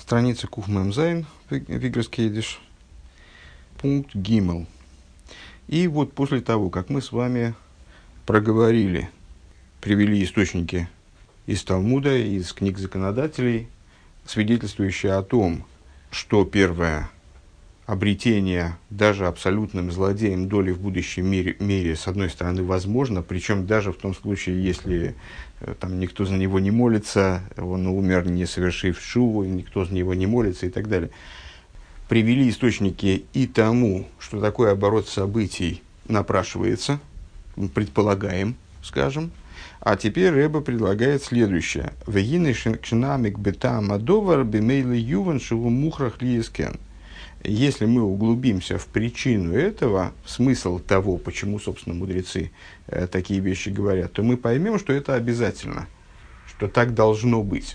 Страница Куфмемзайн, Виграскейдиш, пункт Гимел. И вот после того, как мы с вами проговорили, привели источники из Талмуда, из книг законодателей, свидетельствующие о том, что первое обретение даже абсолютным злодеем доли в будущем мире, с одной стороны, возможно, причем даже в том случае, если там никто за него не молится, он умер, не совершив шуву, никто за него не молится и так далее. Привели источники и тому, что такой оборот событий напрашивается, предполагаем, скажем. А теперь Ребе предлагает следующее. «Вегины шинамик бетам адовар бемейлы юван шиву мухрах лиескен». Если мы углубимся в причину этого, в смысл того, почему, собственно, мудрецы такие вещи говорят, то мы поймем, что это обязательно, что так должно быть.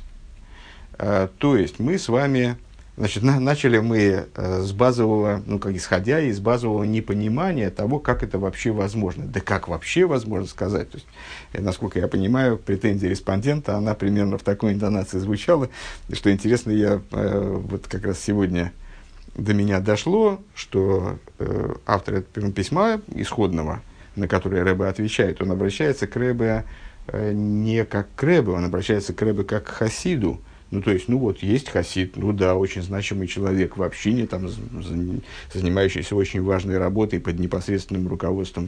То есть мы с вами, значит, начали мы с базового, исходя из базового непонимания того, как это вообще возможно. Да как вообще возможно сказать? То есть, насколько я понимаю, претензия респондента, она примерно в такой интонации звучала. Что интересно, я вот как раз сегодня до меня дошло, что автор этого письма исходного, на которое Ребе отвечает, он обращается к Ребе не как к Ребе, он обращается к Ребе как к хасиду. То есть, есть хасид, очень значимый человек в общине, там, занимающийся очень важной работой под непосредственным руководством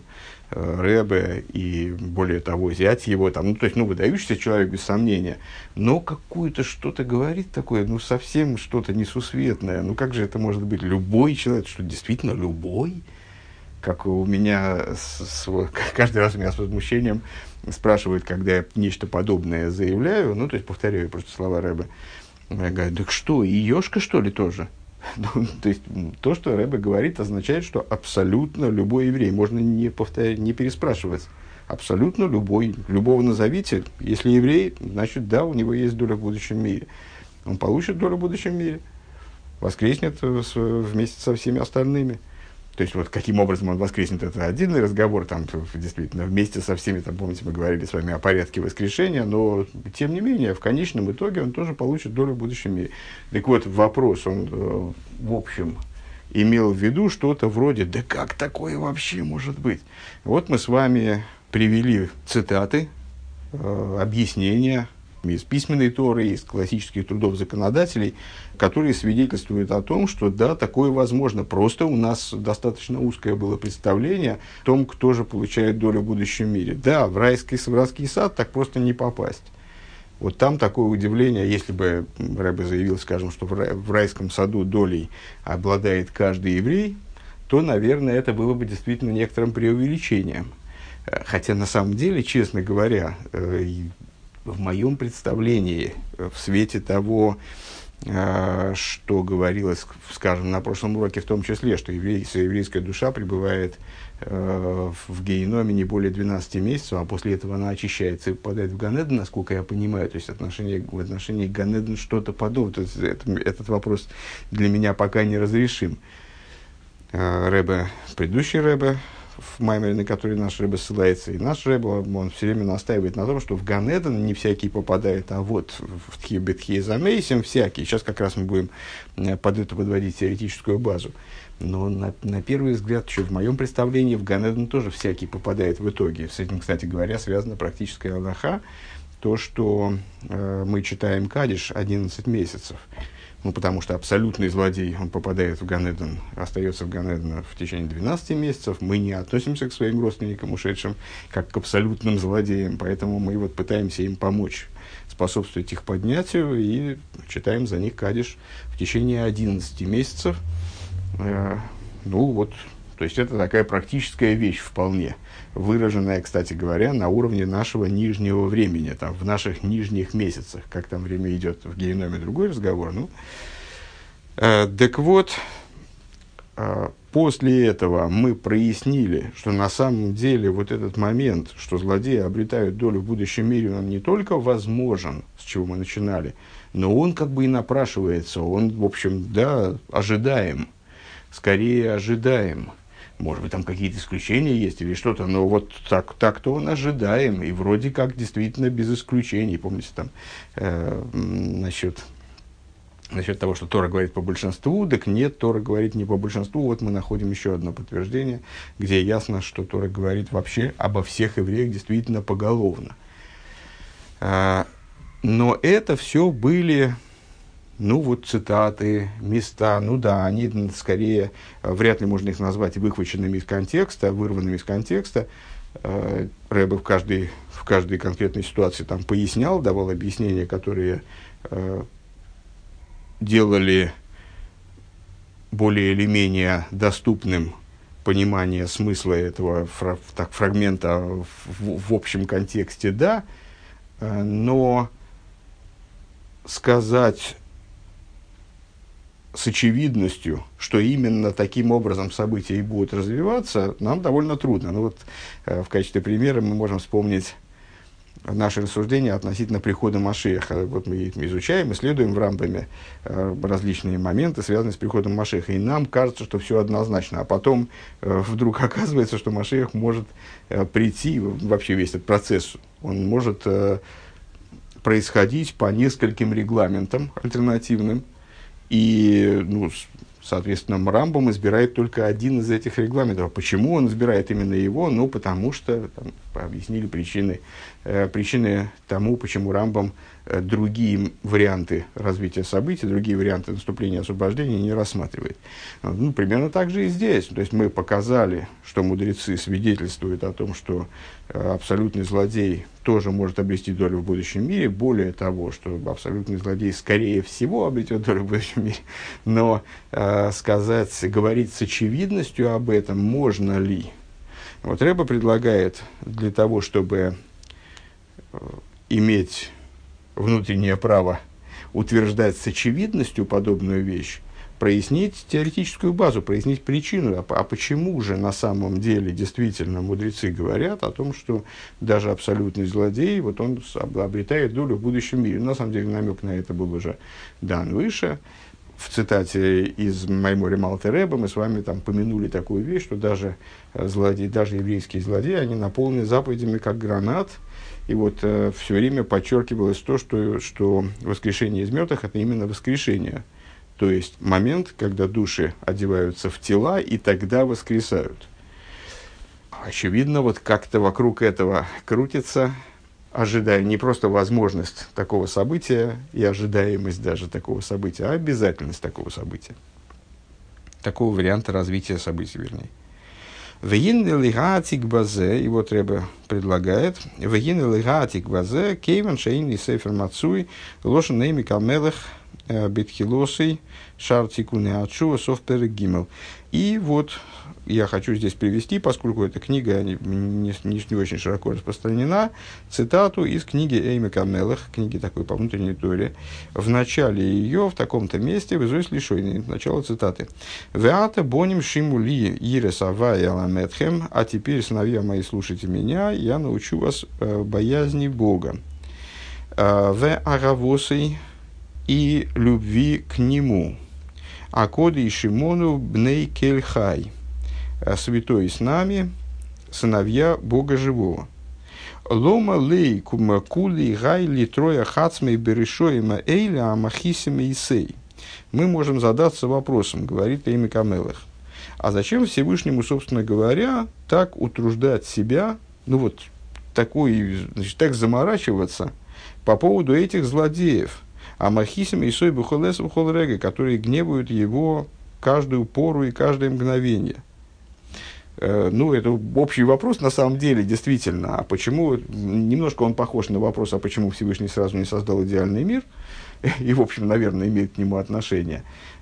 Ребе, и более того, зять его, выдающийся человек, без сомнения, но какое-то что-то говорит такое, совсем что-то несусветное. Как же это может быть? Любой человек, что действительно любой? Как у меня, каждый раз у меня с возмущением спрашивают, когда я нечто подобное заявляю, то есть повторяю просто слова Ребе, говорят, так что, и Ешка, что ли, тоже? То есть, то, что Ребе говорит, означает, что абсолютно любой еврей, можно не переспрашивать, абсолютно любой, любого назовите, если еврей, значит, да, у него есть доля в будущем мире. Он получит долю в будущем мире, воскреснет вместе со всеми остальными. То есть, каким образом он воскреснет, это отдельный разговор, действительно, вместе со всеми, помните, мы говорили с вами о порядке воскрешения, но, тем не менее, в конечном итоге он тоже получит долю в будущем мире. Так вот, вопрос, он, в общем, имел в виду что-то вроде, да как такое вообще может быть? Вот мы с вами привели цитаты, объяснения из письменной Торы, из классических трудов законодателей, которые свидетельствуют о том, что да, такое возможно. Просто у нас достаточно узкое было представление о том, кто же получает долю в будущем мире. Да, в райский сад так просто не попасть. Вот там такое удивление, если бы Ребе заявил, скажем, что в райском саду долей обладает каждый еврей, то, наверное, это было бы действительно некоторым преувеличением. Хотя, на самом деле, честно говоря, в моем представлении, в свете того, что говорилось, скажем, на прошлом уроке, в том числе, что еврейская душа пребывает в геноме не более 12 месяцев, а после этого она очищается и попадает в Ганеден, насколько я понимаю, то есть в отношении Ганеден что-то подобное. Этот вопрос для меня пока не разрешим. Предыдущий Ребе, в маймере, на который наш Ребе ссылается, и наш Ребе, он все время настаивает на том, что в Ганеден не всякий попадает, а вот в Тхибетхиезамейсим всякий. Сейчас как раз мы будем под это подводить теоретическую базу. Но на первый взгляд, еще в моем представлении, в Ганеден тоже всякий попадает в итоге. С этим, кстати говоря, связана практическая алаха, то, что мы читаем Кадиш 11 месяцев. Потому что абсолютный злодей, он попадает в Ганеден, остается в Ганеден в течение 12 месяцев. Мы не относимся к своим родственникам, ушедшим, как к абсолютным злодеям, поэтому мы пытаемся им помочь, способствовать их поднятию, и читаем за них Кадиш в течение 11 месяцев. То есть это такая практическая вещь вполне, выраженная, кстати говоря, на уровне нашего нижнего времени, в наших нижних месяцах. Как там время идет в геноме, другой разговор. Так вот, после этого мы прояснили, что на самом деле вот этот момент, что злодеи обретают долю в будущем мире, он не только возможен, с чего мы начинали, но он и напрашивается, он, в общем, ожидаем, скорее ожидаем. Может быть, там какие-то исключения есть или что-то, но вот так-то он ожидаем, и вроде как действительно без исключений. Помните, там насчет насчет того, что Тора говорит по большинству, так нет, Тора говорит не по большинству. Вот мы находим еще одно подтверждение, где ясно, что Тора говорит вообще обо всех евреях действительно поголовно. Но это все были, цитаты, места, они скорее, вряд ли можно их назвать выхваченными из контекста, вырванными из контекста. Рэбе в каждой конкретной ситуации там пояснял, давал объяснения, которые делали более или менее доступным понимание смысла этого фрагмента в общем контексте, да, но сказать с очевидностью, что именно таким образом события и будут развиваться, нам довольно трудно. В качестве примера мы можем вспомнить наши рассуждения относительно прихода Машиаха. Вот мы изучаем, исследуем в Рамбаме различные моменты, связанные с приходом Машиаха. И нам кажется, что все однозначно. А потом вдруг оказывается, что Машиах может прийти, вообще весь этот процесс, он может происходить по нескольким регламентам альтернативным. И, соответственно, Рамбам избирает только один из этих регламентов. Почему он избирает именно его? Потому что объяснили причины тому, почему Рамбам другие варианты развития событий, другие варианты наступления и освобождения не рассматривает. Примерно так же и здесь. То есть мы показали, что мудрецы свидетельствуют о том, что абсолютный злодей тоже может обрести долю в будущем мире. Более того, что абсолютный злодей скорее всего обретет долю в будущем мире. Но говорить с очевидностью об этом можно ли? Вот Рэбе предлагает для того, чтобы иметь внутреннее право утверждать с очевидностью подобную вещь, прояснить теоретическую базу, прояснить причину, а почему же на самом деле действительно мудрецы говорят о том, что даже абсолютный злодей, вот он обретает долю в будущем мире. На самом деле намек на это был уже дан выше. В цитате из Маймори Малте Ребе мы с вами там помянули такую вещь, что даже злодеи, даже еврейские злодеи, они наполнены заповедями как гранат. И вот все время подчеркивалось то, что воскрешение из мертвых – это именно воскрешение. То есть момент, когда души одеваются в тела и тогда воскресают. Очевидно, вот как-то вокруг этого крутится, ожидая не просто возможность такого события и ожидаемость даже такого события, а обязательность такого события. Такого варианта развития событий, вернее. Вегин лигатик базе, и вот Ребе предлагает, вегин лигатик базе, кейван шейн и сефер мацуй, лошен нейми камелех, бетхилосой, шартикуне ачува, софпер гимел. И вот я хочу здесь привести, поскольку эта книга не очень широко распространена, цитату из книги Эйми Камелех, книги такой по внутренней Торе. В начале ее, в таком-то месте, в Изойс Лишойный, начало цитаты. «Веата боним шимули ирес авай аламетхем, а теперь, сыновья мои, слушайте меня, я научу вас боязни Бога. Ве агавосой и любви к Нему. А коды и Шимону бней кельхай». Святой с нами, сыновья Бога Живого. Лома лей кума кули гайли троя хацмей берешоима эйля амахисима исей. Мы можем задаться вопросом, говорит Эйми Камелех. А зачем Всевышнему, собственно говоря, так утруждать себя, так заморачиваться по поводу этих злодеев, амахисима исей бухолес бухолрега, которые гневают его каждую пору и каждое мгновение. Это общий вопрос на самом деле, действительно. А почему, немножко он похож на вопрос, а почему Всевышний сразу не создал идеальный мир, и, в общем, наверное, имеет к нему отношение.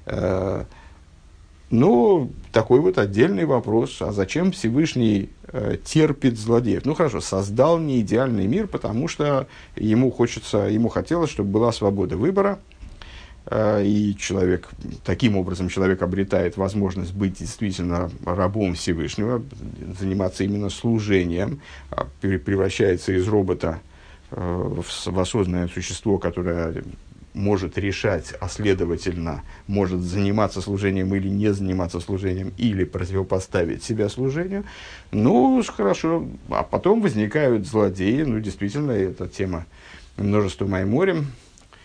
Такой вот отдельный вопрос, а зачем Всевышний терпит злодеев? Хорошо, создал не идеальный мир, потому что ему хотелось, чтобы была свобода выбора, и таким образом человек обретает возможность быть действительно рабом Всевышнего, заниматься именно служением, превращается из робота в осознанное существо, которое может решать, а следовательно, может заниматься служением или не заниматься служением, или противопоставить себя служению. Хорошо. А потом возникают злодеи. Действительно, это тема множества майморим.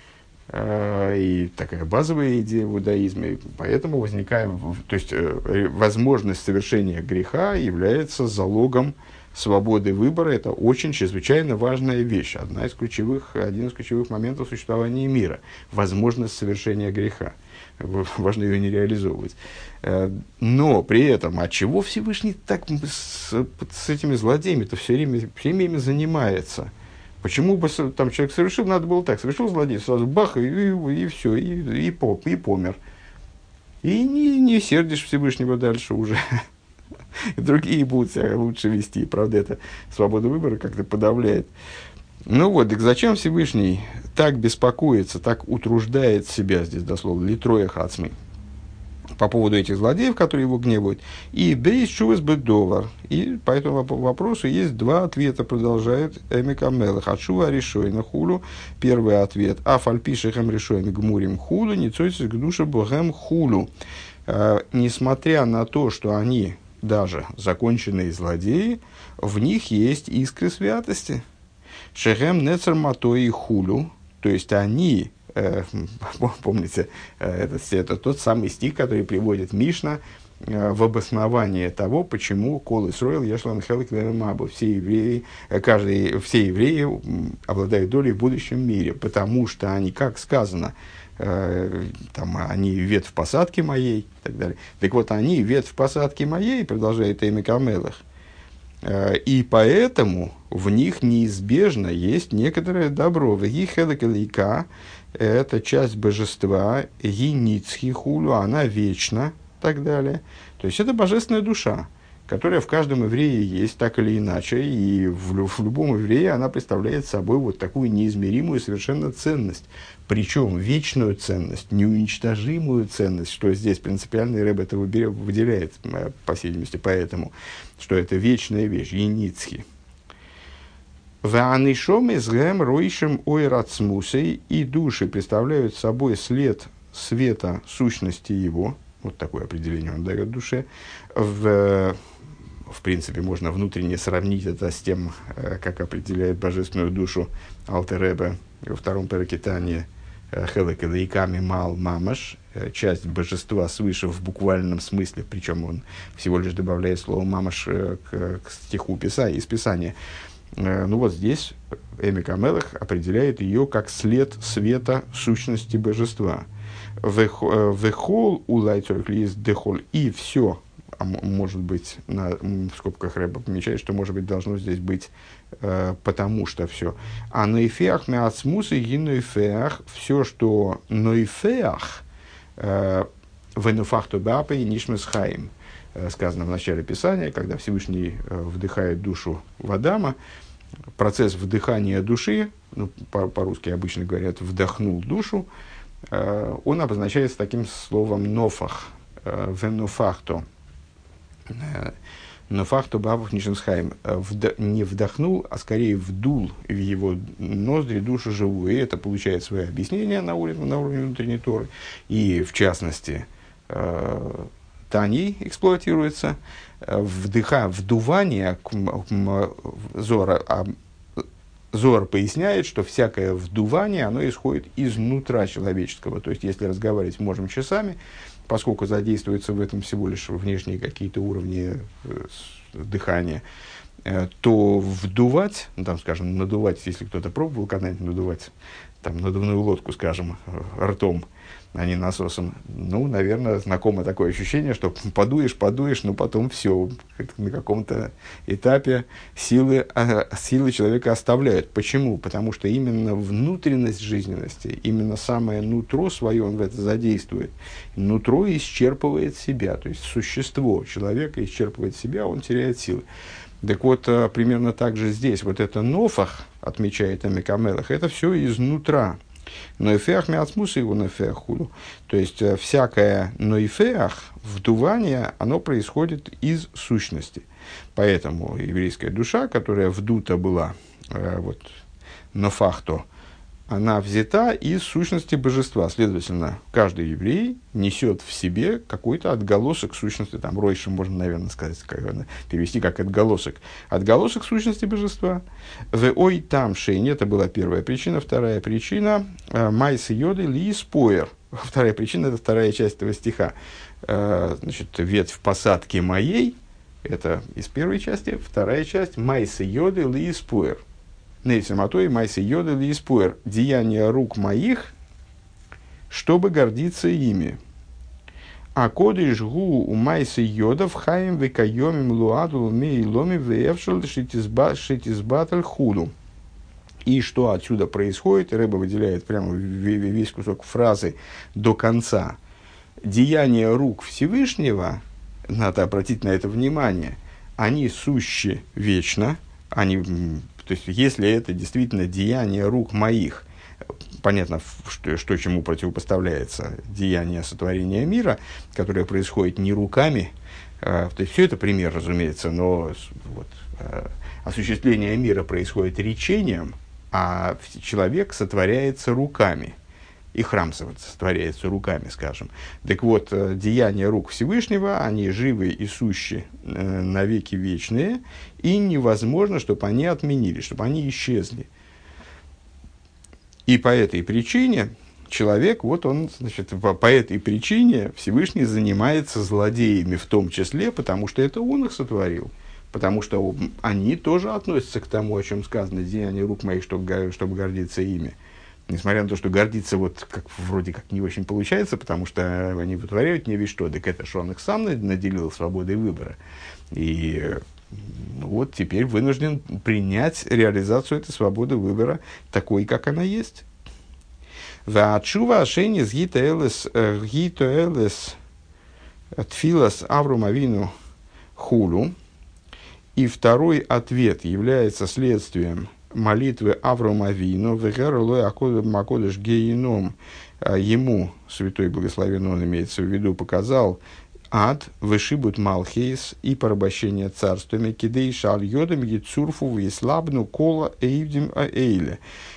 и такая базовая идея в иудаизме. Поэтому возникает, то есть возможность совершения греха является залогом свободы выбора. Это очень чрезвычайно важная вещь, один из ключевых моментов существования мира. Возможность совершения греха. Важно ее не реализовывать. Но при этом, а чего Всевышний так с этими злодеями-то все время ими занимается? Почему бы там человек совершил, надо было так, совершил злодей, сразу бах, и все, и помер. И не сердишь Всевышнего дальше уже. Другие будут себя лучше вести. Правда, это свобода выбора как-то подавляет. Ну вот, так зачем Всевышний так беспокоится, так утруждает себя, здесь дословно, литроя хацмы, по поводу этих злодеев, которые его гневают. И бейс чувас бедовар. И по этому вопросу есть два ответа, продолжает Эмик Амелех. Ачува решойна хулу. Первый ответ. Афальпишехем решойна гмурим хулу, ницойцес к душе богем хулу. Несмотря на то, что они даже законченные злодеи, в них есть искры святости. Шехем нецер матой хулу. То есть они... помните, это тот самый стих, который приводит Мишна в обоснование того, почему Кол Исроил Яшлан Хелек Веремабу. Все евреи обладают долей в будущем мире, потому что они, как сказано, там, они ветвь посадки моей, и так далее. Так вот, они ветвь посадки моей, продолжает Эмик Амелех, и поэтому в них неизбежно есть некоторое добро. Веги Хелек Элейка, это часть божества, Гиницхи хулю, она вечна, и так далее. То есть, это божественная душа, которая в каждом еврее есть, так или иначе, и в любом еврее она представляет собой вот такую неизмеримую совершенно ценность. Причем вечную ценность, неуничтожимую ценность, что здесь принципиальный рэб это выделяет, по всей видимости, поэтому, что это вечная вещь, Гиницхи. Ваанишом изгэм ройшем ойрацмусей, и души представляют собой след света сущности его. Вот такое определение он дает душе. В принципе, можно внутренне сравнить это с тем, как определяет божественную душу Алтер Ребе во втором переке Тани Хелек Элейками Мал Мамаш, часть божества свыше в буквальном смысле, причем он всего лишь добавляет слово Мамаш к стиху из Писания. Ну вот здесь Эмик Амелех определяет ее как след света сущности божества. Вехол улайцорклиз дехол, и все, может быть, в скобках Рэба помечает, что, может быть, должно здесь быть потому что все. А нойфеах меацмус и гинойфеах, все, что нойфеах, венуфахту бапа и нишмес хаим, сказано в начале Писания, когда Всевышний вдыхает душу в Адама, процесс вдыхания души, ну, по-русски обычно говорят «вдохнул душу», он обозначается таким словом «нофах», «венуфахто». «Нофахто бабах нишенсхайм». Не вдохнул, а скорее вдул в его ноздри душу живую. И это получает свое объяснение на уровне внутренней Торы. И, в частности, Таней эксплуатируется, вдувание, Зоар поясняет, что всякое вдувание, оно исходит изнутра человеческого. То есть, если разговаривать можем часами, поскольку задействуются в этом всего лишь внешние какие-то уровни дыхания, то вдувать, ну, там, скажем, надувать, если кто-то пробовал когда-нибудь надувать, там, надувную лодку, скажем, ртом, а не насосом, ну, наверное, знакомо такое ощущение, что подуешь, но потом все, на каком-то этапе силы человека оставляют. Почему? Потому что именно внутренность жизненности, именно самое нутро свое он в это задействует. Нутро исчерпывает себя, то есть существо человека исчерпывает себя, он теряет силы. Так вот, примерно так же здесь. Вот это нофах, отмечает Эмик Амелех, это все изнутра. Нойфеах миацмус его нойфеах хулу. То есть, всякое нойфеах, вдувание, оно происходит из сущности. Поэтому еврейская душа, которая вдута была, вот, нофахто, она взята из сущности божества. Следовательно, каждый еврей несет в себе какой-то отголосок сущности, там, ройши можно, наверное, сказать, перевести как отголосок. Отголосок сущности божества. В ой там шейн, это была первая причина. Вторая причина, майс йоды ли споер. Вторая причина, это вторая часть этого стиха. Значит, ветвь посадки моей, это из первой части. Вторая часть, майс йоды ли споер. Нейсаматой майсы йоды ли испуэр, деяния рук моих, чтобы гордиться ими. А кодыш гу у майсы йодов хаим векайомим луаду мейломи веевшел шитизбаталь худу. И что отсюда происходит, Рэбе выделяет прямо весь кусок фразы до конца. Деяния рук Всевышнего, надо обратить на это внимание, они сущи вечно, они... То есть, если это действительно деяние рук моих, понятно, что чему противопоставляется деяние сотворения мира, которое происходит не руками, то есть, все это пример, разумеется, но вот, осуществление мира происходит речением, а человек сотворяется руками, и храм сотворяется руками, скажем. Так вот, деяния рук Всевышнего, они живы и сущи навеки вечные, и невозможно, чтобы они отменились, чтобы они исчезли. И по этой причине человек, вот он, значит, по этой причине Всевышний занимается злодеями в том числе, потому что это он их сотворил. Потому что они тоже относятся к тому, о чем сказано, деяния рук моих, чтобы гордиться ими. Несмотря на то, что гордиться вот как, вроде как не очень получается, потому что они вытворяют не весь что, так это что он их сам наделил свободой выбора. И вот теперь вынужден принять реализацию этой свободы выбора такой, как она есть. Ваачува ашенис гитоэлес тфилас Аврому Авину хулу. И второй ответ является следствием молитвы Аврому Авину, вегерлой акодыш геином, ему, святой благословен он имеется в виду, показал ад, вышибут малхейс и порабощение царствами, кидей шаль йодам яцурфу веслабну кола эйвдим аэйле,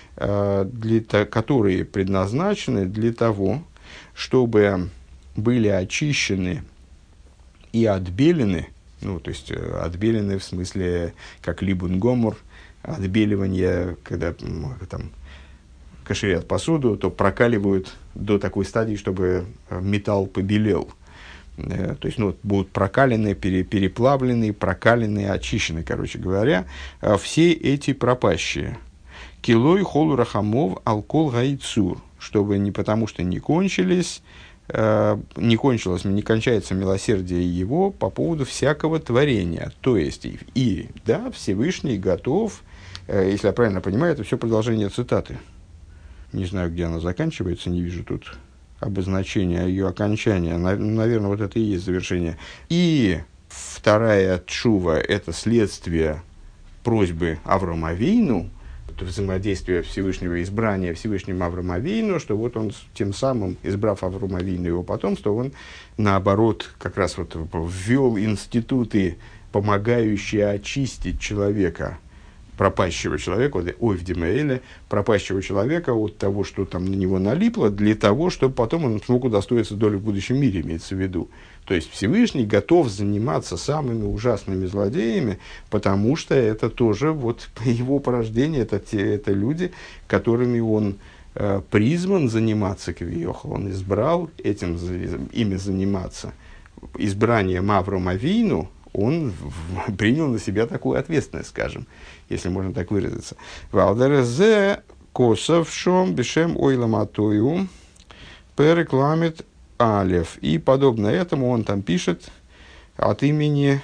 которые предназначены для того, чтобы были очищены и отбелены, ну, то есть отбелены в смысле как либун гомор, отбеливание, когда там каширят посуду, то прокаливают до такой стадии, чтобы металл побелел. То есть, ну, будут прокалены, переплавлены, прокалены, очищены, короче говоря, все эти пропащие. Килой холу рахамов алкол гайцур, чтобы не потому что не кончалось, не кончается милосердие его по поводу всякого творения. То есть, да, Всевышний готов, если я правильно понимаю, это все продолжение цитаты. Не знаю, где она заканчивается, не вижу тут обозначения ее окончания. Наверное, вот это и есть завершение. И вторая тшува – это следствие просьбы Аврому Авину, взаимодействие Всевышнего, избрания Всевышним Аврому Авину, что вот он, тем самым, избрав Аврому Авину и его потомство, он, наоборот, как раз вот ввел институты, помогающие очистить человека, пропащего человека, ойвдимаэля, пропащего человека от того, что там на него налипло, для того, чтобы потом он смог удостоиться доли в будущем мире, имеется в виду. То есть Всевышний готов заниматься самыми ужасными злодеями, потому что это тоже вот его порождение, это люди, которыми он призван заниматься, кавиохал, он избрал ими заниматься. Избранием Аврому Авину он принял на себя такую ответственность, скажем, если можно так выразиться. Валдерезе косов шом бешем ойламатою перекламит алев. И подобно этому он там пишет от имени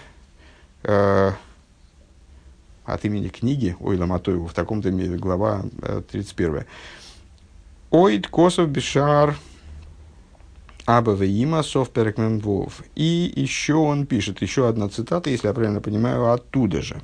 книги ойламатою, в таком-то месте, глава 31. Ойд косов бешар Абавеима сов перекмен вов. И еще он пишет, еще одна цитата, если я правильно понимаю, оттуда же,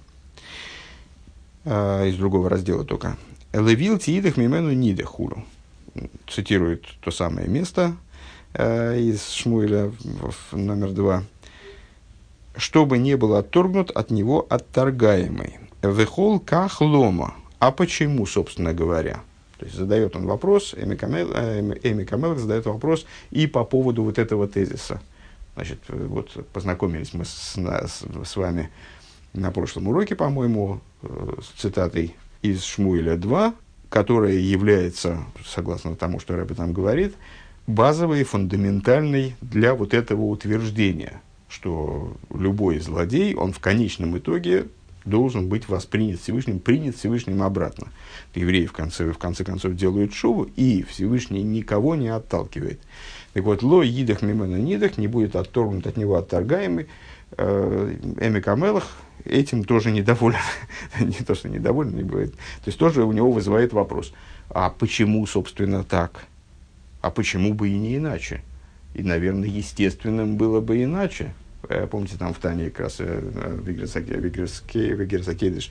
из другого раздела только. Левил тиидах мимену нидехуру. Цитирует то самое место из Шмуэля номер 2. Чтобы не был отторгнут от него отторгаемый. Вехол кахлома. А почему, собственно говоря? То есть задает он вопрос, Эми Камелах задает вопрос и по поводу вот этого тезиса. Значит, вот познакомились мы с вами на прошлом уроке, по-моему, с цитатой из Шмуэля 2, которая является, согласно тому, что Рэбе там говорит, базовой, фундаментальной для вот этого утверждения, что любой злодей, он в конечном итоге должен быть воспринят Всевышним, принят Всевышним обратно. Евреи в конце концов делают шуву, и Всевышний никого не отталкивает. Так вот, ло идах мимена нидах, не будет отторгнут от него отторгаемый. Эми Камелах этим тоже недоволен. Не то, что недоволен, не бывает. То есть тоже у него вызывает вопрос, а почему, собственно, так? А почему бы и не иначе? И, наверное, естественным было бы иначе. Помните, там в Тане как раз Вегерсакедиш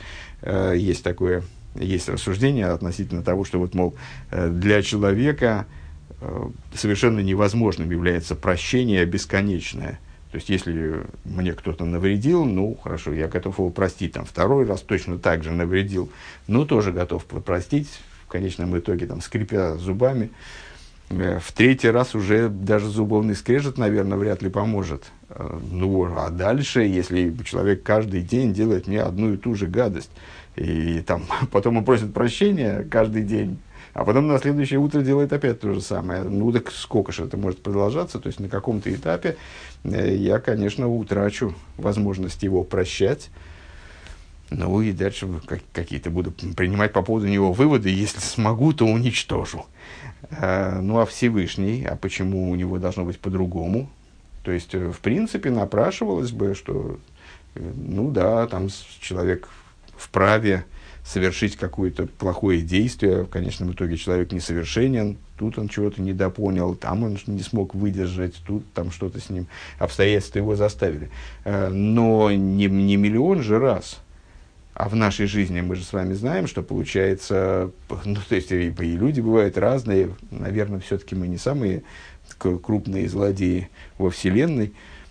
есть рассуждение относительно того, что вот, мол, для человека совершенно невозможным является прощение бесконечное. То есть, если мне кто-то навредил, ну, хорошо, я готов его простить. Там, второй раз точно так же навредил, ну, тоже готов простить. В конечном итоге, там, скрипя зубами. В третий раз уже даже зубовный скрежет, наверное, вряд ли поможет. Ну, а дальше, если человек каждый день делает мне одну и ту же гадость, и там, потом он просит прощения каждый день, а потом на следующее утро делает опять то же самое. Ну, так сколько же это может продолжаться? То есть, на каком-то этапе я, конечно, утрачу возможность его прощать. Ну, и дальше какие-то буду принимать по поводу него выводы. Если смогу, то уничтожу. Ну, а Всевышний, а почему у него должно быть по-другому? То есть, в принципе, напрашивалось бы, что, ну да, там человек вправе совершить какое-то плохое действие, в конечном итоге человек несовершенен, тут он чего-то недопонял, там он не смог выдержать, тут там что-то с ним, обстоятельства его заставили. Но не миллион же раз. А в нашей жизни мы же с вами знаем, что получается, ну, то есть и люди бывают разные, наверное, все-таки мы не самые крупные злодеи во Вселенной,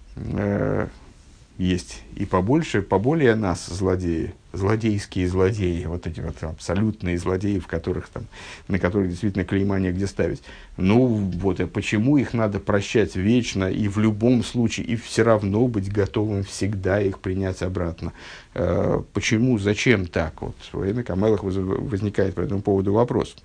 есть и побольше, поболее нас злодеи, злодейские злодеи, вот эти вот абсолютные злодеи, на которых действительно клейма негде ставить. Ну вот, и почему их надо прощать вечно и в любом случае, и все равно быть готовым всегда их принять обратно? Почему, зачем так? Вот в Эми Камелах возникает по этому поводу вопрос.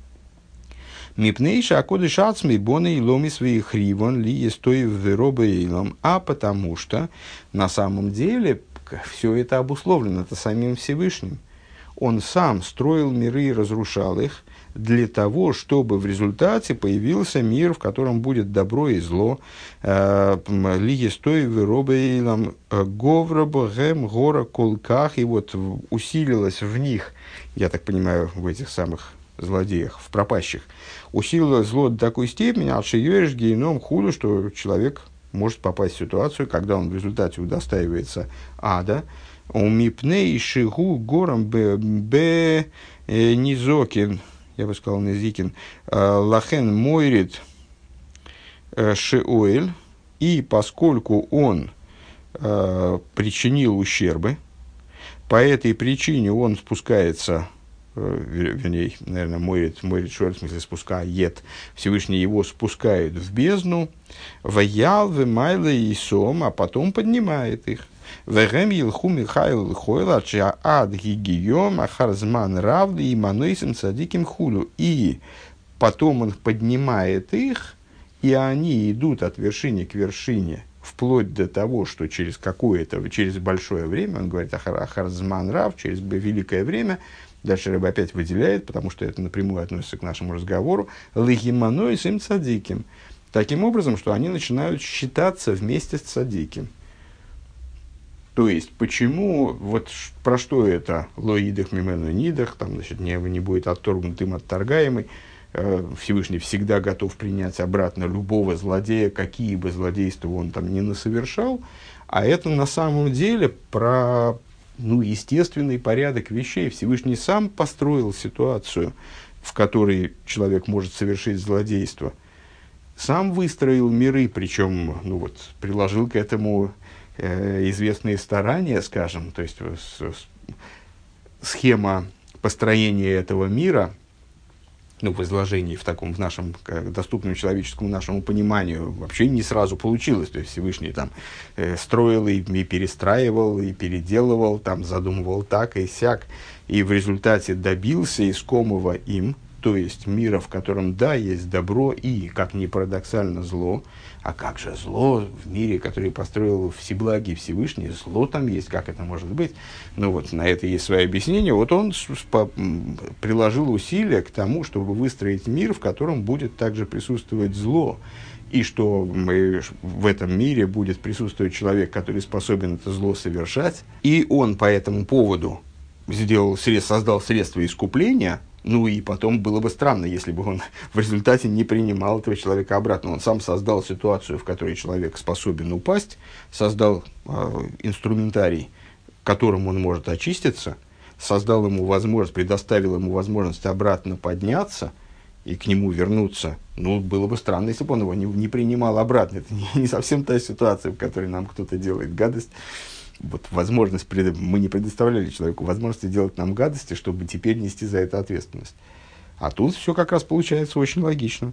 Мипнейша акодыш ацмей боны и ломи своих хривон ли естой вероба илом. А потому что на самом деле все это обусловлено это самим Всевышним. Он сам строил миры и разрушал их для того, чтобы в результате появился мир, в котором будет добро и зло. Ли естой вероба илом говраба гэм гора колках. И вот усилилось в них, я так понимаю, в этих самых злодеях, в пропащих, усилилось зло до такой степени, отшиёешь геном худу, что человек может попасть в ситуацию, когда он в результате удостаивается ада. Умипней шигу гором б низокин, я бы сказал низикин, лахен мойрит шеоэль, и поскольку он причинил ущербы, по этой причине он спускается, вернее, наверное, морит шуэль, в смысле спускает, Всевышний его спускает в бездну, ваял, вемайла и сом, а потом поднимает их. Вегем елху михаил хойла, ча ад гигием, ахарзман равли и манойсим цадиким хулю. И потом он поднимает их, и они идут от вершины к вершине, вплоть до того, что через большое время, он говорит ахарзман рав, через великое время. Дальше Рэбе опять выделяет, потому что это напрямую относится к нашему разговору, лыгиманой с им цадиким. Таким образом, что они начинают считаться вместе с цадиким. То есть, почему, вот про что это, лоидах мимену нидах, там, значит, не будет отторгнут им отторгаемый, Всевышний всегда готов принять обратно любого злодея, какие бы злодейства он там ни насовершал, а это на самом деле про естественный порядок вещей. Всевышний сам построил ситуацию, в которой человек может совершить злодейство. Сам выстроил миры, причем приложил к этому известные старания, скажем. То есть схема построения этого мира ну, в изложении, в таком, в нашем, доступном человеческому нашему пониманию, вообще не сразу получилось. То есть Всевышний там строил и перестраивал, и переделывал, там задумывал так и сяк, и в результате добился искомого им, то есть мира, в котором, да, есть добро и, как ни парадоксально, зло. А как же зло в мире, который построил Всеблагий Всевышний? Зло там есть, как это может быть? Ну вот, на это есть свое объяснение. Вот он приложил усилия к тому, чтобы выстроить мир, в котором будет также присутствовать зло. И что в этом мире будет присутствовать человек, который способен это зло совершать. И он по этому поводу создал средства искупления. Ну и потом было бы странно, если бы он в результате не принимал этого человека обратно. Он сам создал ситуацию, в которой человек способен упасть, создал инструментарий, которым он может очиститься, создал ему возможность, предоставил ему возможность обратно подняться и к нему вернуться. Ну, было бы странно, если бы он его не принимал обратно. Это не совсем та ситуация, в которой нам кто-то делает гадость. Вот возможность, мы не предоставляли человеку возможности делать нам гадости, чтобы теперь нести за это ответственность. А тут все как раз получается очень логично.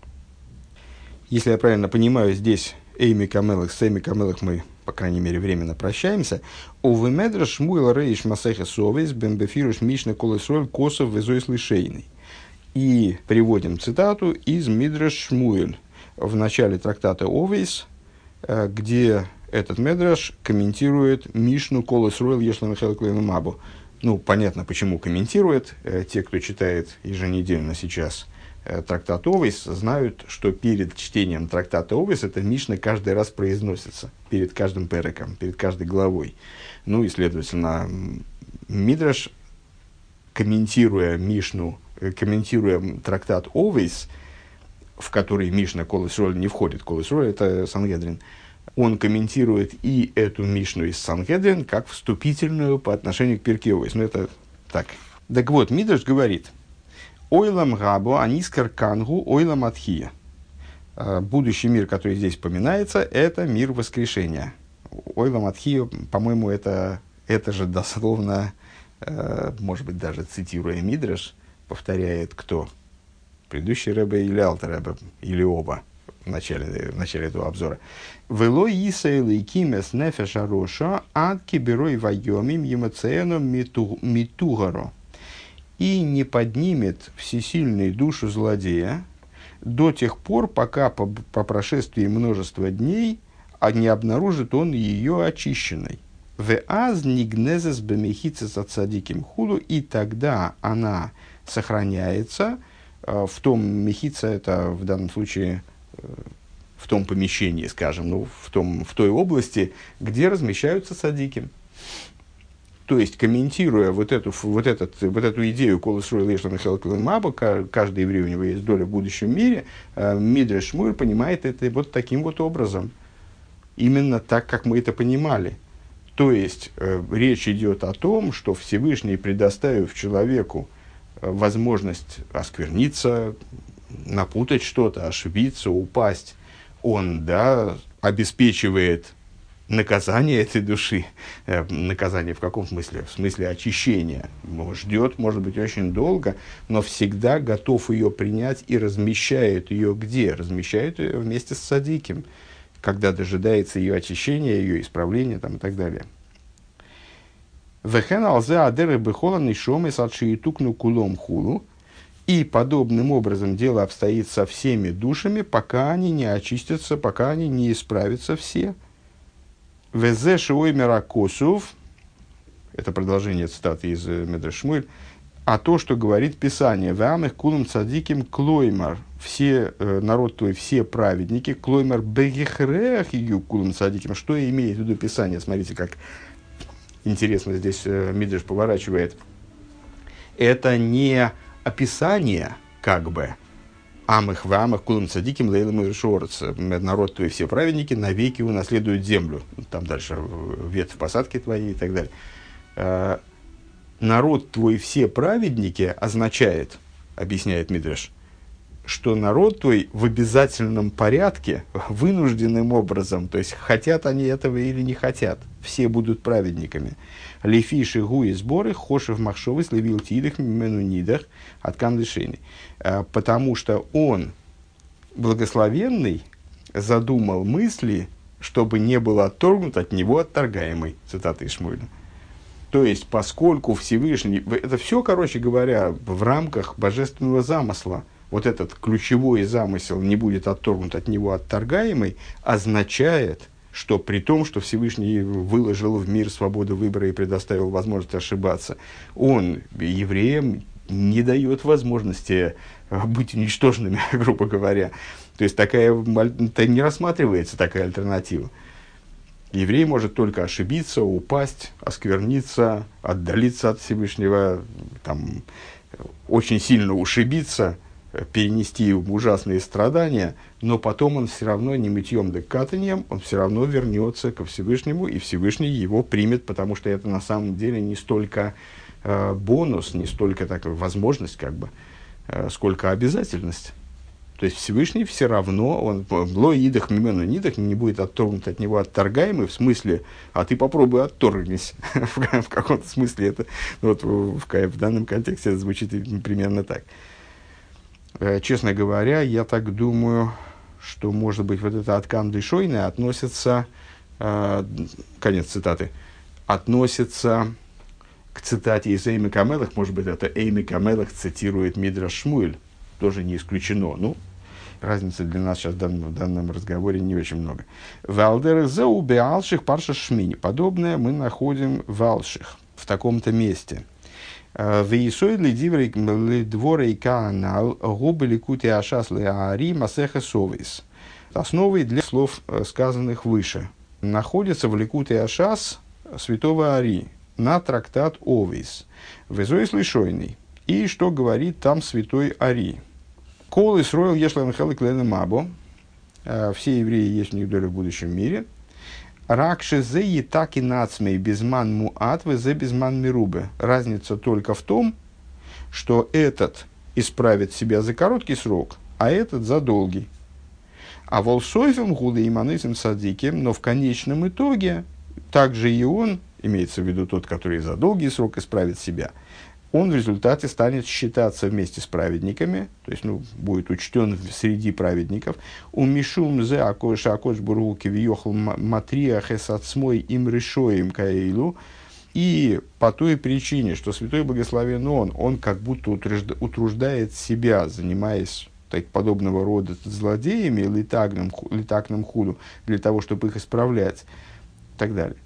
Если я правильно понимаю, здесь с Эйми Камелах мы, по крайней мере, временно прощаемся. Овы медраш шмуэл рейш масехе совес бембефируш мишна колесроль косов везойс лишейный. И приводим цитату из Мидраш Шмуэль в начале трактата Овейс, где этот Медраш комментирует Мишну Кол Исроэл Ешло Михаил Клейну Мабу. Ну, понятно, почему комментирует. Те, кто читает еженедельно сейчас трактат Овейс, знают, что перед чтением трактата Овейс эта Мишна каждый раз произносится, перед каждым переком, перед каждой главой. Ну и, следовательно, Мидраш, комментируя трактат Овейс, в который Мишна Кол Исроэль не входит, Кол Исроэль — это Сангедрин, он комментирует и эту Мишну из Сангедрин как вступительную по отношению к Пиркей Овейс. Ну, это так. Так вот, Мидраш говорит: «Ойлам габо анискар кангу ойлам атхия». Будущий мир, который здесь упоминается, это мир воскрешения. Ойлам атхия, по-моему, это же дословно, может быть, даже цитируя Мидраш, повторяет кто? Предыдущий Ребе или Алтер Ребе, или оба. В начале этого обзора. «Вело исаэлэй кимес нефеша роша ад киберой вайомим емоцеэно митугаро». И не поднимет всесильный душу злодея до тех пор, пока по прошествии множества дней не обнаружит он ее очищенной. «Веаз нигнезес бемехицес от садиким худу». И тогда она сохраняется в том мехица, это в данном случае в том помещении, скажем, ну, в той области, где размещаются садиким. То есть, комментируя вот эту идею «Кол Исроэл Ешло Михаил Клейну Мабу», каждый еврей, у него есть доля в будущем мире, Мидраш Шмуэль понимает это вот таким вот образом. Именно так, как мы это понимали. То есть, речь идет о том, что Всевышний, предоставив человеку возможность оскверниться, напутать что-то, ошибиться, упасть, он, да, обеспечивает наказание этой души. Наказание в каком смысле? В смысле очищения. Ждет, может быть, очень долго, но всегда готов ее принять и размещает ее где? Размещает ее вместе с садиким, когда дожидается ее очищения, ее исправления там, и так далее. И подобным образом дело обстоит со всеми душами, пока они не очистятся, пока они не исправятся все. «Везе шиоймера косув», это продолжение цитаты из Мидраш Шмуэль, а то, что говорит Писание: «Веамых кулам цадиким клоймар», все, народ твой, все праведники, клоймар бегехреах ю кулам цадиким. Что имеет в виду Писание? Смотрите, как интересно здесь Мидраш поворачивает. Это не описание, как бы, «Амых вамых кулам цадиким лейлам и шорц», народ твой, все праведники, навеки унаследуют землю. Там дальше ветвь посадки твоей и так далее. Народ твой, все праведники означает, объясняет Мидраш, что народ твой в обязательном порядке, вынужденным образом, то есть хотят они этого или не хотят, все будут праведниками. Лефиши гуи сборы, хошев махшовы, славил тидах, мимену нидах, от канлишени. Потому что он, благословенный, задумал мысли, чтобы не был отторгнут от него отторгаемый. Цитата из Шмуэля. То есть, поскольку Всевышний... Это все, короче говоря, в рамках божественного замысла. Вот этот ключевой замысел не будет отторгнут от него отторгаемый, означает, что при том, что Всевышний выложил в мир свободу выбора и предоставил возможность ошибаться, он евреям не дает возможности быть уничтоженными, грубо говоря. То есть, не рассматривается такая альтернатива. Еврей может только ошибиться, упасть, оскверниться, отдалиться от Всевышнего, там, очень сильно ушибиться, перенести ужасные страдания, но потом он все равно не мытьем да катаньем, он все равно вернется ко Всевышнему, и Всевышний его примет, потому что это на самом деле не столько бонус, не столько такая возможность, сколько обязательность. То есть Всевышний все равно, он лоидах мимену нидах, не будет отторгнут от него отторгаемый, в смысле, а ты попробуй отторгнись. В каком-то смысле это, вот в данном контексте это звучит примерно так. Честно говоря, я так думаю, что, может быть, вот это «Аткан дышойное» относится, конец цитаты, относится к цитате из Эйми Камелах, может быть, это Эйми Камелах цитирует Мидраш Шмуэль, тоже не исключено. Ну, разницы для нас сейчас в данном разговоре не очень много. «Валдер зеу беалших парша шмини». Подобное мы находим в Алших, в таком-то месте. «Веисой ли диврей дворей каанал губы ликути ашас ли аари масеха совис». Основой для слов, сказанных выше, находится в ликути ашас святого Ари на трактат Овис. «Везой слышойный». И что говорит там святой Ари? «Кол Исроил ешлан хелек ленем або». Все евреи есть у них доля в будущем мире. «Ракше зе етаки нацмей безман муат везе безман мирубе». Разница только в том, что этот исправит себя за короткий срок, а этот за долгий. А волсойфем гуды и манысим садиким, но в конечном итоге также и он, имеется в виду тот, который за долгий срок исправит себя, он в результате станет считаться вместе с праведниками, то есть будет учтен среди праведников. У мишум зе акоша акош буруки вьехал матриах эсацмой им решоим каилу. И по той причине, что Святой Благословен он как будто утруждает себя, занимаясь подобного рода злодеями, литагным худу, для того, чтобы их исправлять, и так далее.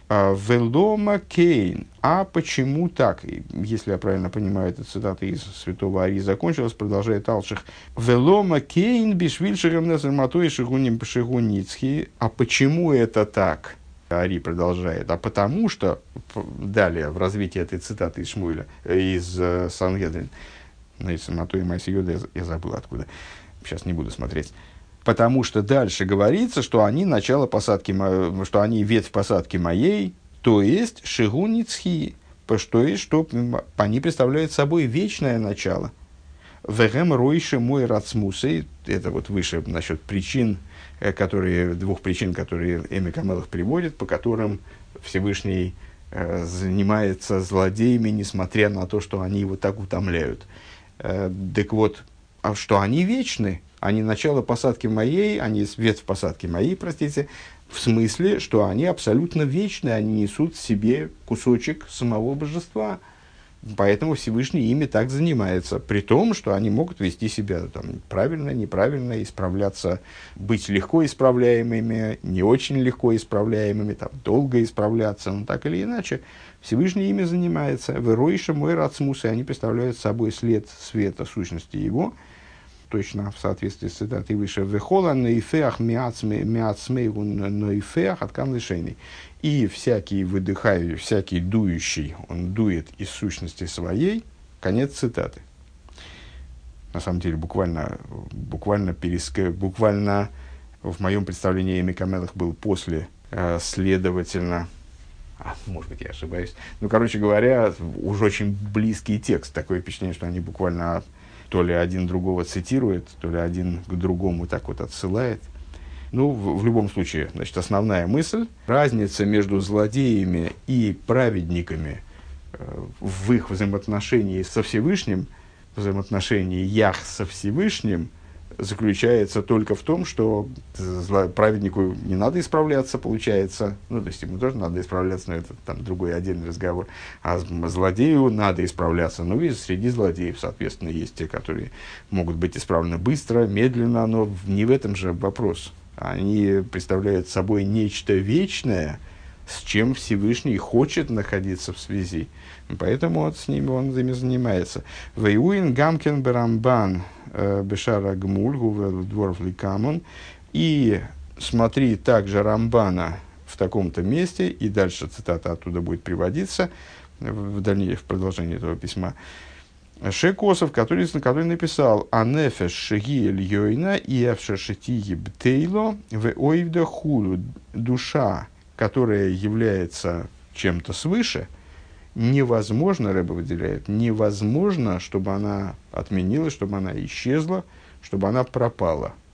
«Велома кейн». А почему так? Если я правильно понимаю, эта цитата из святого Ари закончилась, продолжает Алших. «Велома кейн бишвильшерем незерматой шигуним шигуницхи». А почему это так? Ари продолжает. А потому что, далее, в развитии этой цитаты из Шмуэля, из Сангедрин, из Матой Майси Йода, я забыл откуда, сейчас не буду смотреть. Потому что дальше говорится, что они начало посадки, что они ветвь посадки моей, то есть шигуницхи, что есть, что они представляют собой вечное начало. Вегем ройше мой рацмусей, это вот выше насчет причин, двух причин, которые Эми Камелах приводит, по которым Всевышний занимается злодеями, несмотря на то, что они его так утомляют. Так вот, что они вечны, они начало посадки моей, они ветвь посадки моей, простите, в смысле, что они абсолютно вечны, они несут в себе кусочек самого божества. Поэтому Всевышний ими так занимается. При том, что они могут вести себя правильно, неправильно, исправляться, быть легко исправляемыми, не очень легко исправляемыми, долго исправляться, но так или иначе. Всевышний ими занимается. «Вероиша мой рацмус», и они представляют собой след света сущности его, точно в соответствии с цитатой выше. «Вехола нейфеах миацмейгу нейфеах откан лишейный». И всякий выдыхающий, всякий дующий, он дует из сущности своей. Конец цитаты. На самом деле, буквально в моем представлении Эми Камелах был после, следовательно, может быть, я ошибаюсь. Короче говоря, уж очень близкий текст. Такое впечатление, что они буквально то ли один другого цитирует, то ли один к другому так вот отсылает. Ну, в любом случае, значит, основная мысль, разница между злодеями и праведниками в их взаимоотношении со Всевышним, взаимоотношении Ях со Всевышним, заключается только в том, что праведнику не надо исправляться, получается. Ну, то есть ему тоже надо исправляться, но это там другой отдельный разговор. А злодею надо исправляться. Ну, и среди злодеев, соответственно, есть те, которые могут быть исправлены быстро, медленно, но не в этом же вопрос. Они представляют собой нечто вечное, с чем Всевышний хочет находиться в связи. Поэтому вот с ними он ими занимается. Вейуин гамкен барамбан бешара гмуль гувел дворф ликамон. И смотри также Рамбана в таком-то месте, и дальше цитата оттуда будет приводиться в продолжении этого письма. Шекосов, который написал «Анефеш шегиэль йойна и авшашетиги бтейло в ойвда хулу». Душа, которая является чем-то свыше, невозможно, Рэбе выделяет, невозможно, чтобы она отменилась, чтобы она исчезла, чтобы она пропала.